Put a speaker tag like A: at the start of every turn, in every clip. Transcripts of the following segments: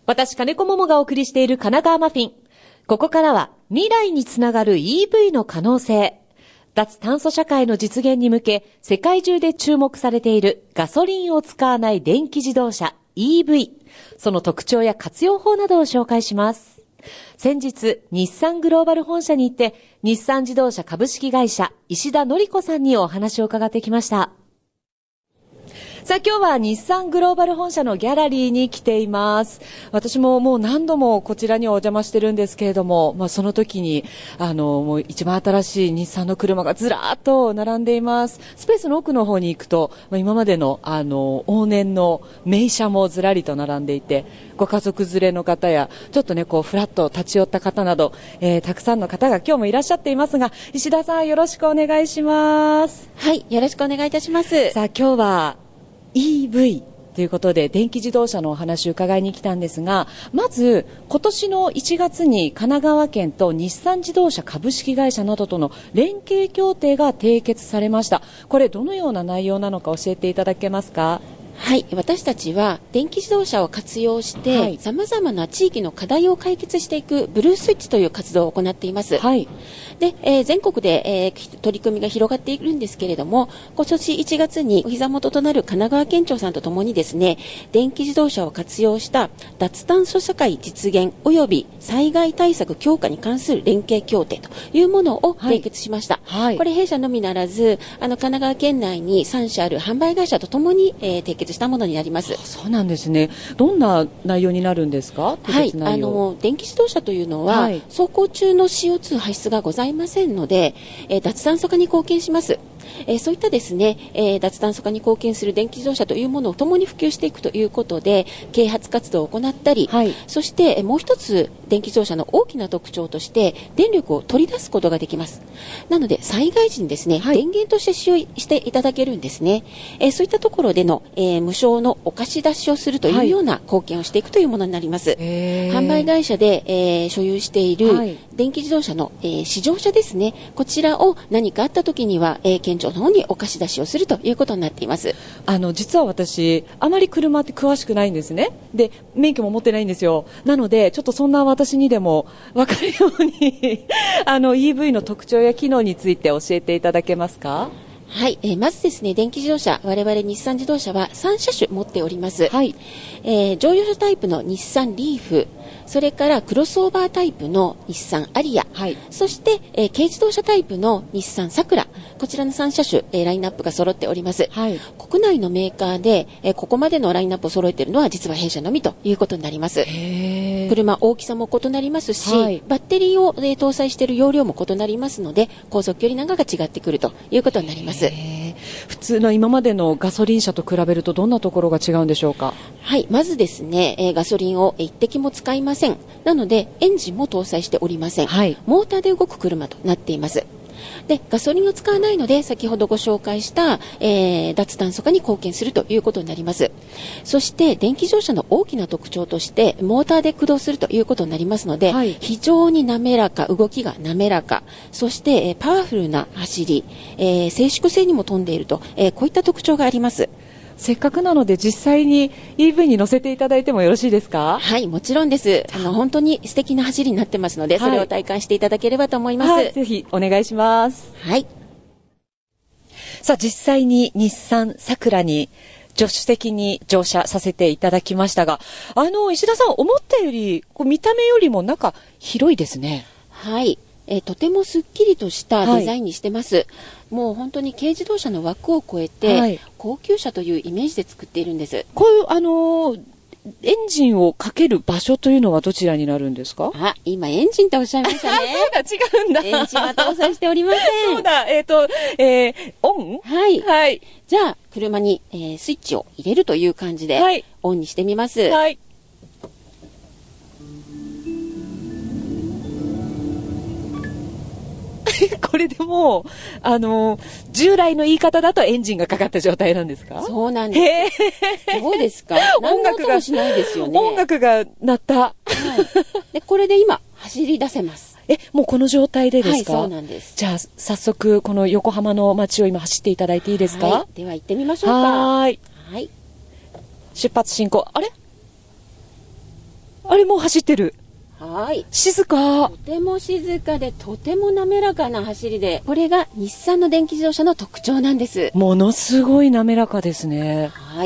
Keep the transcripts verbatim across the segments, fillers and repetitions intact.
A: 私、金子桃がお送りしている神奈川マフィン。ここからは未来につながる イーブイ の可能性。脱炭素社会の実現に向け、世界中で注目されているガソリンを使わない電気自動車 イーブイ。その特徴や活用法などを紹介します。先日、日産グローバル本社に行って、日産自動車株式会社石田典子さんにお話を伺ってきました。さあ今日は日産グローバル本社のギャラリーに来ています。私ももう何度もこちらにお邪魔してるんですけれども、まあその時にあのもう一番新しい日産の車がずらーっと並んでいます。スペースの奥の方に行くと、まあ、今までのあの往年の名車もずらりと並んでいて、ご家族連れの方やちょっとねこうフラッと立ち寄った方など、えー、たくさんの方が今日もいらっしゃっていますが、石田さんよろしくお願いします。
B: はい、よろしくお願いいたします。
A: さあ今日はイーブイ ということで電気自動車のお話を伺いに来たんですが、まず今年のいちがつに神奈川県と日産自動車株式会社などとの連携協定が締結されました。これどのような内容なのか教えていただけますか？
B: はい、私たちは電気自動車を活用してさまざまな地域の課題を解決していくブルースイッチという活動を行っています。
A: はい。
B: で、えー、全国で、えー、取り組みが広がっているんですけれども、今年いちがつにお膝元となる神奈川県庁さんとともにですね、電気自動車を活用した脱炭素社会実現及び災害対策強化に関する連携協定というものを締結しました。はいはい、これ弊社のみならず、あの神奈川県内にさん社ある販売会社とともに、えー、締結したものになります。
A: そうなんですね。どんな内容になるんですか？
B: はい、あの電気自動車というのは、はい、走行中の シーオーツー 排出がございませんので、えー、脱炭素化に貢献します。えー、そういったですね、えー、脱炭素化に貢献する電気自動車というものを共に普及していくということで啓発活動を行ったり、はい、そして、えー、もう一つ電気自動車の大きな特徴として電力を取り出すことができます。なので災害時にですね、はい、電源として使用していただけるんですね。えー、そういったところでの、えー、無償のお貸し出しをするというような貢献をしていくというものになります。はい、販売会社で、えー、所有している電気自動車の、えー、試乗車ですね、こちらを何かあった時には、えー、県庁の方にお貸し出しをするということになっています。
A: あの実は私あまり車って詳しくないんですね。で免許も持ってないんですよ。なのでちょっとそんな私にでも分かるようにあの イーブイ の特徴や機能について教えていただけますか？
B: はい、えー、まずですね、電気自動車、我々日産自動車はさん車種持っております。はい。えー、乗用車タイプの日産リーフ、それからクロスオーバータイプの日産アリア、はい、そして、えー、軽自動車タイプの日産サクラ、こちらのさん車種、えー、ラインナップが揃っております。はい。国内のメーカーで、えー、ここまでのラインナップを揃えているのは実は弊社のみということになります。へー。車大きさも異なりますし、はい、バッテリーを、えー、搭載している容量も異なりますので、航続距離なんかが違ってくるということになります。
A: 普通の今までのガソリン車と比べるとどんなところが違うんでしょうか？
B: はい、まずですね、えー、ガソリンを一滴も使いません。なのでエンジンも搭載しておりません。はい、モーターで動く車となっています。で、ガソリンを使わないので先ほどご紹介した、えー、脱炭素化に貢献するということになります。そして電気自動車の大きな特徴としてモーターで駆動するということになりますので、はい、非常に滑らか、動きが滑らか、そして、えー、パワフルな走り、えー、静粛性にも富んでいると、えー、こういった特徴があります。
A: せっかくなので実際に イーブイ に乗せていただいてもよろしいですか？
B: はい、もちろんです。あの本当に素敵な走りになってますので、はい、それを体感していただければと思います。はい、
A: ぜひお願いします。
B: はい。
A: さあ実際に日産サクラに助手席に乗車させていただきましたが、あの石田さん思ったよりこう見た目よりも中広いですね。
B: はい。えー、とてもすっきりとしたデザインにしてます。はい、もう本当に軽自動車の枠を超えて、はい、高級車というイメージで作っているんです。
A: こういうあのー、エンジンをかける場所というのはどちらになるんですか？
B: あ、今エンジンとおっしゃいましたね。
A: そうだ、違うんだ。
B: エンジンは搭載しておりません。
A: そうだ、えっ、ー、と、えー、オン？
B: はい。
A: はい。
B: じゃあ、車に、えー、スイッチを入れるという感じで、はい、オンにしてみます。
A: はい。これでもう、あの、従来の言い方だとエンジンがかかった状態なんですか？
B: そうなんです。どうですか？音楽がしないですよね。
A: 音楽が鳴った。はい。
B: で、これで今、走り出せます。
A: え、もうこの状態でですか？
B: はい、そうなんです。
A: じゃあ、早速、この横浜の街を今走っていただいていいですか？
B: はい。では行ってみましょうか。
A: はい。
B: はい。
A: 出発進行。あれ？ああれもう走ってる。
B: はい。
A: 静か。
B: とても静かで、とても滑らかな走りで、これが日産の電気自動車の特徴なんです。
A: ものすごい滑らかですね。
B: はい。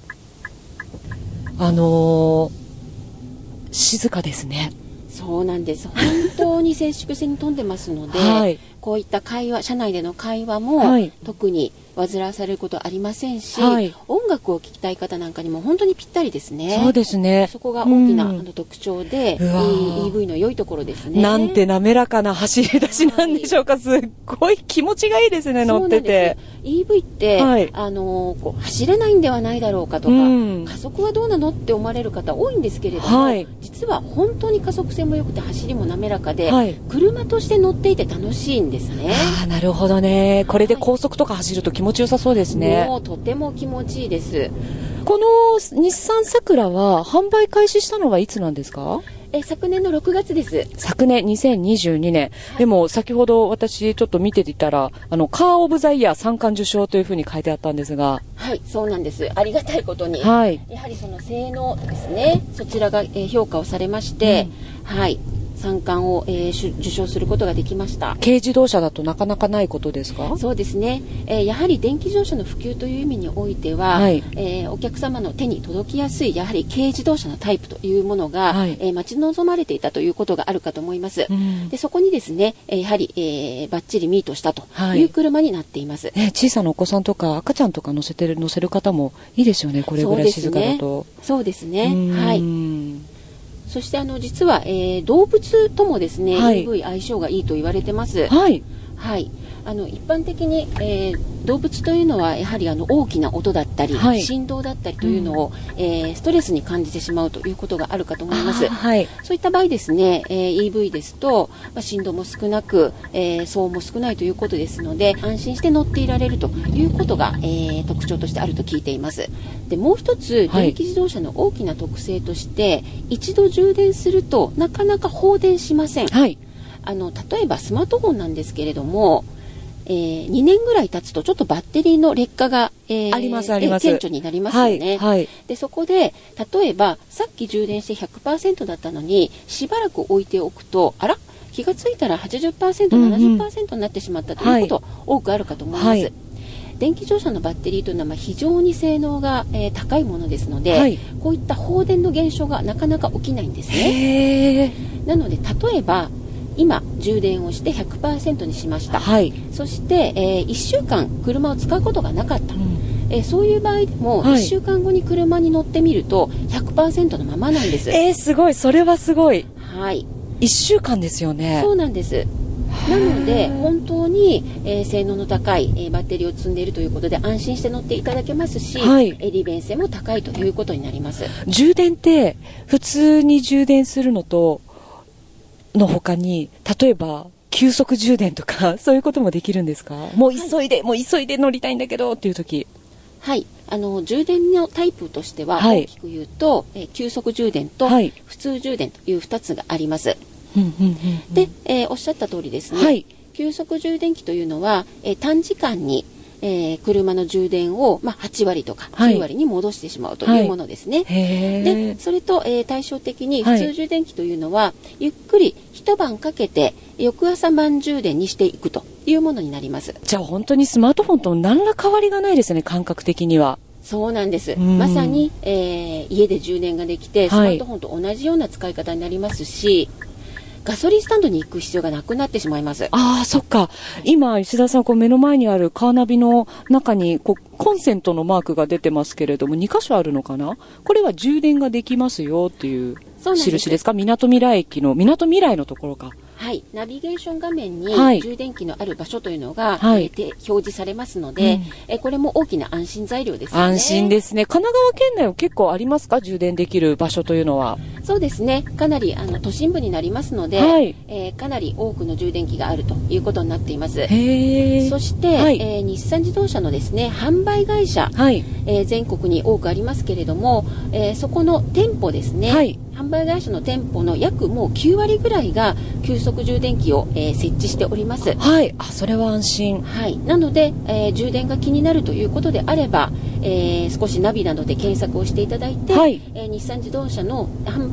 A: あのー、静かですね。
B: そうなんです。本当に静粛性に富んでますので、はい、こういった会話、車内での会話も、はい、特に煩わされることありませんし、はい、音楽を聴きたい方なんかにも本当にぴったりですね。
A: そうですね。
B: そこが大きな、うん、あの特徴で、イーブイ の良いところですね。
A: なんて滑らかな走り出しなんでしょうか。はい、すっごい気持ちがいいですね、乗ってて。
B: イーブイ って、はい、あのー、こう走れないんではないだろうかとか、うん、加速はどうなのって思われる方多いんですけれども、はい、実は本当に加速性も良くて走りも滑らかで、はい、車として乗っていて楽しいんですね。
A: ああ、なるほどね。これで高速とか走ると気持ちよさそうですね。
B: もうとても気持ちいいです。
A: この日産サクラは販売開始したのはいつなんですか？
B: え昨年のろくがつです。
A: 昨年にせんにじゅうにねん、はい、でも先ほど私ちょっと見ていたら、あのカーオブザイヤーさんかん受賞というふうに書いてあったんですが、
B: はい、そうなんです。ありがたいことに、はい、やはりその性能ですね、そちらが、えー、評価をされまして、うん、はい、さんかんを、えー、受賞することができました。
A: 軽自動車だとなかなかないことですか？
B: そうですね、えー、やはり電気自動車の普及という意味においては、はい、えー、お客様の手に届きやすいやはり軽自動車のタイプというものが、はい、えー、待ち望まれていたということがあるかと思います。うん、でそこにですね、えやはり、えー、バッチリミートしたという車になっています。
A: はい、ね、小さなお子さんとか赤ちゃんとか乗せてる乗せる方もいいですよね、これぐらい静かだと。
B: そうですね、そうですね、はい。そしてあの実は、えー、動物ともですね、はい、イーブイ 相性がいいと言われてます。はい、はい、あの一般的に、えー、動物というのはやはりあの大きな音だったり、はい、振動だったりというのを、うん、えー、ストレスに感じてしまうということがあるかと思います。はい、そういった場合ですね、えー、イーブイ ですと、まあ、振動も少なく、えー、騒音も少ないということですので、安心して乗っていられるということが、えー、特徴としてあると聞いています。でもう一つ、電気自動車の大きな特性として、はい、一度充電するとなかなか放電しません。はい、あの例えばスマートフォンなんですけれども、えー、にねんぐらい経つとちょっとバッテリーの劣化が、えー、ありますあります、顕著になりますよね。はいはい、でそこで例えばさっき充電して ひゃくパーセント だったのにしばらく置いておくと、あら気がついたら はちじゅっパーセント、うんうん、ななじゅっパーセント になってしまったということ、はい、多くあるかと思います。はい、電気自動車のバッテリーというのはまあ非常に性能が、えー、高いものですので、はい、こういった放電の現象がなかなか起きないんですね。なので例えば今充電をして ひゃくパーセント にしました。はい、そして、えー、いっしゅうかん車を使うことがなかった、うん、えー、そういう場合でも、はい、いっしゅうかんごに車に乗ってみると ひゃくパーセント のままなんです。
A: えー、すごい、それはすごい。
B: はい、
A: いっしゅうかんですよね。
B: そうなんです。なので本当に、えー、性能の高い、えー、バッテリーを積んでいるということで安心して乗っていただけますし、はい、えー、利便性も高いということになります。
A: 充電って普通に充電するのとの他に、例えば急速充電とかそういうこともできるんですか？もう急いで、はい、もう急いで乗りたいんだけどっていう時。
B: はい、あの充電のタイプとしては大きく言うと、はい、えー、急速充電と普通充電というふたつがあります。で、えー、おっしゃった通りですね、はい、急速充電器というのは、えー、短時間に、えー、車の充電を、まあ、はちわりとかきゅうわりに戻してしまうというものですね。はい、でそれと、えー、対照的に普通充電器というのは、はい、ゆっくり一晩かけて翌朝満充電にしていくというものになります。
A: じゃあ本当にスマートフォンと何ら変わりがないですね、感覚的には。
B: そうなんです。まさに、えー、家で充電ができてスマートフォンと同じような使い方になりますし、はい、ガソリンスタンドに行く必要がなくなってしまいます。
A: ああ、そっか。今、石田さん、こう目の前にあるカーナビの中に、こう、コンセントのマークが出てますけれども、にかしょあるのかな？これは充電ができますよっていう印ですか？みなとみらい駅の、みなとみらいのところか。はい、
B: ナビゲーション画面に充電器のある場所というのが、はい、えー、表示されますので、うん、えこれも大きな安心材料ですよね。
A: 安心ですね。神奈川県内は結構ありますか？充電できる場所というのは。
B: そうですね。かなりあの都心部になりますので、はい、えー、かなり多くの充電器があるということになっています。へー。そして、はい、えー、日産自動車のですね販売会社、はい、えー、全国に多くありますけれども、えー、そこの店舗ですね。はい、販売会社の店舗の約もうきゅうわりぐらいが急速充電器を、えー、設置しております。
A: はい、あ、それは安心。
B: はい、なので、えー、充電が気になるということであれば、えー、少しナビなどで検索をしていただいて、はい、えー、日産自動車の販売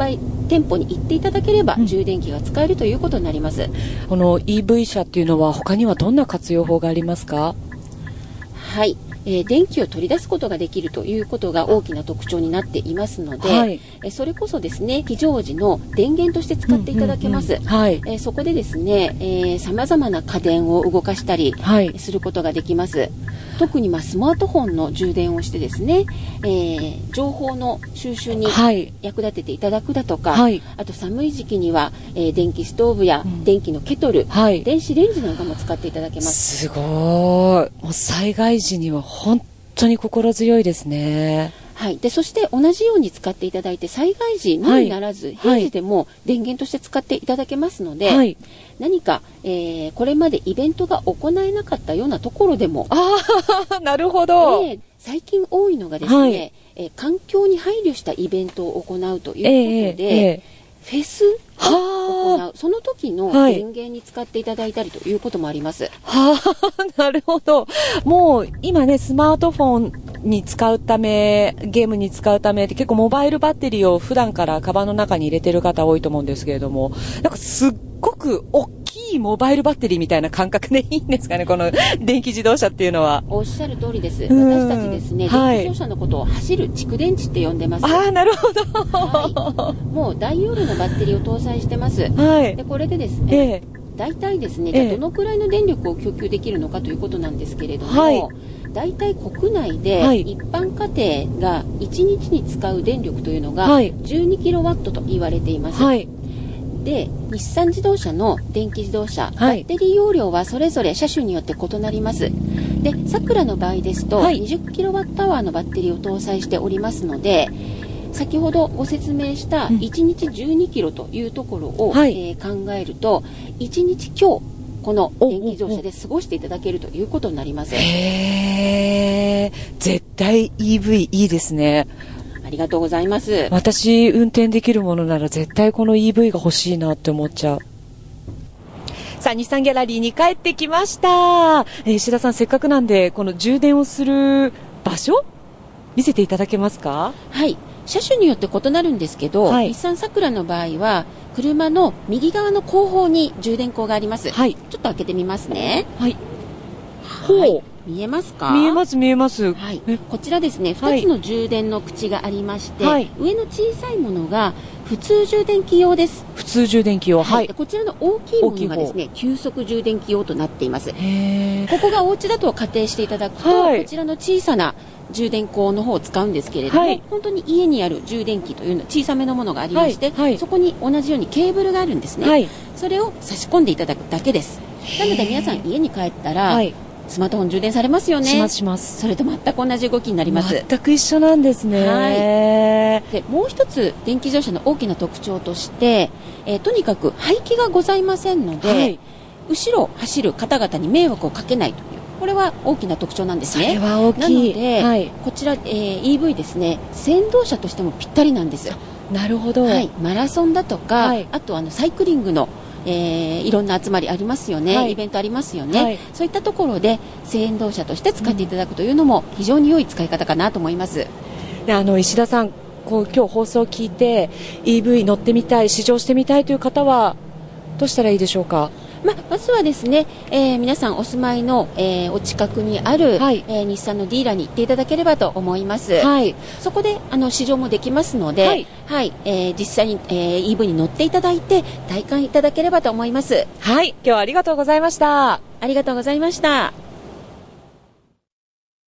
B: 売店舗に行っていただければ、うん、充電器が使えるということになります。
A: この イーブイ 車っていうのは他にはどんな活用法がありますか？
B: はい、えー、電気を取り出すことができるということが大きな特徴になっていますので、はい、えー、それこそですね、非常時の電源として使っていただけます。そこでですね、さまざまな家電を動かしたり、はい、することができます。特にまあスマートフォンの充電をしてですね、えー、情報の収集に役立てていただくだとか、はい、あと寒い時期には、えー、電気ストーブや電気のケトル、うん、はい、電子レンジなんかも使っていただけます。
A: すごい。もう災害時には本当に心強いですね。
B: はい、でそして同じように使っていただいて、災害時のみならず、はい、平時でも電源として使っていただけますので、はい、何か、えー、これまでイベントが行えなかったようなところでも、
A: ああ、なるほど、
B: えー、最近多いのがですね、はい、えー、環境に配慮したイベントを行うということで、えーえーフェスを行う、その時の電源に使っていただいたりということもあります。
A: はあ、なるほど。もう今ね、スマートフォンに使うため、ゲームに使うためって結構モバイルバッテリーを普段からカバンの中に入れてる方多いと思うんですけれども、なんかすっごく大きいモバイルバッテリーみたいな感覚でいいんですかね、この電気自動車っていうのは。
B: おっしゃる通りです。私たちですね、電気自動車のことを走る蓄電池って呼んでます。
A: ああ、なるほど、
B: はい、もう大容量のバッテリーを搭載してます。はい、でこれでですね、えー、大体ですね、じゃあどのくらいの電力を供給できるのかということなんですけれども、はい、大体国内で一般家庭がいちにちに使う電力というのがじゅうにキロワットと言われています。はい、で日産自動車の電気自動車、はい、バッテリー容量はそれぞれ車種によって異なります。でサクラの場合ですと、はい、にじゅっキロワットアワーのバッテリーを搭載しておりますので、先ほどご説明したいちにちじゅうにキロというところを、うん、えー、考えるといちにち今日この電気自動車で過ごしていただけるということになります。
A: へー、絶対 イーブイ いいですね。
B: ありがとうございます。
A: 私運転できるものなら絶対この イーブイ が欲しいなって思っちゃう。さあ、日産ギャラリーに帰ってきました。えー、石田さん、せっかくなんでこの充電をする場所見せていただけますか？
B: はい、車種によって異なるんですけど、はい、日産サクラの場合は車の右側の後方に充電口があります。はい、ちょっと開けてみますね。はい、はい、見えますか？
A: 見えます見えます。
B: はい、こちらですね、ふたつの充電の口がありまして、はい、上の小さいものが普通充電器用です。
A: 普通充電器用、はい、
B: こちらの大きいものがですね、急速充電器用となっています。へー、ここがお家だと仮定していただくと、はい、こちらの小さな充電口の方を使うんですけれども、はい、本当に家にある充電器というのは小さめのものがありまして、はいはい、そこに同じようにケーブルがあるんですね。はい、それを差し込んでいただくだけです。なので皆さん家に帰ったら、はい、スマートフォン充電されますよね。
A: しますします。
B: それと全く同じ動きになります。
A: 全く一緒なんですね。はい、
B: でもう一つ電気自動車の大きな特徴として、えー、とにかく排気がございませんので、はい、後ろ走る方々に迷惑をかけないという、これは大きな特徴なんですね。
A: それは大きい。
B: なので、はい、こちら、えー、イーブイ ですね、先導車としてもぴったりなんです。
A: なるほど。
B: はい、マラソンだとか、はい、あとあのサイクリングのえー、いろんな集まりありますよね、はい、イベントありますよね、はい、そういったところで先導車として使っていただくというのも非常に良い使い方かなと思います。
A: で、あの石田さん、こう今日放送を聞いて イーブイ 乗ってみたい、試乗してみたいという方はどうしたらいいでしょうか？
B: まあ、まずはですね、えー、皆さんお住まいの、えー、お近くにある、はい、えー、日産のディーラーに行っていただければと思います。はい、そこであの試乗もできますので、はいはい、えー、実際に、えー、イーブイ に乗っていただいて体感いただければと思います。
A: はい、今日はありがとうございました。
B: ありがとうございました。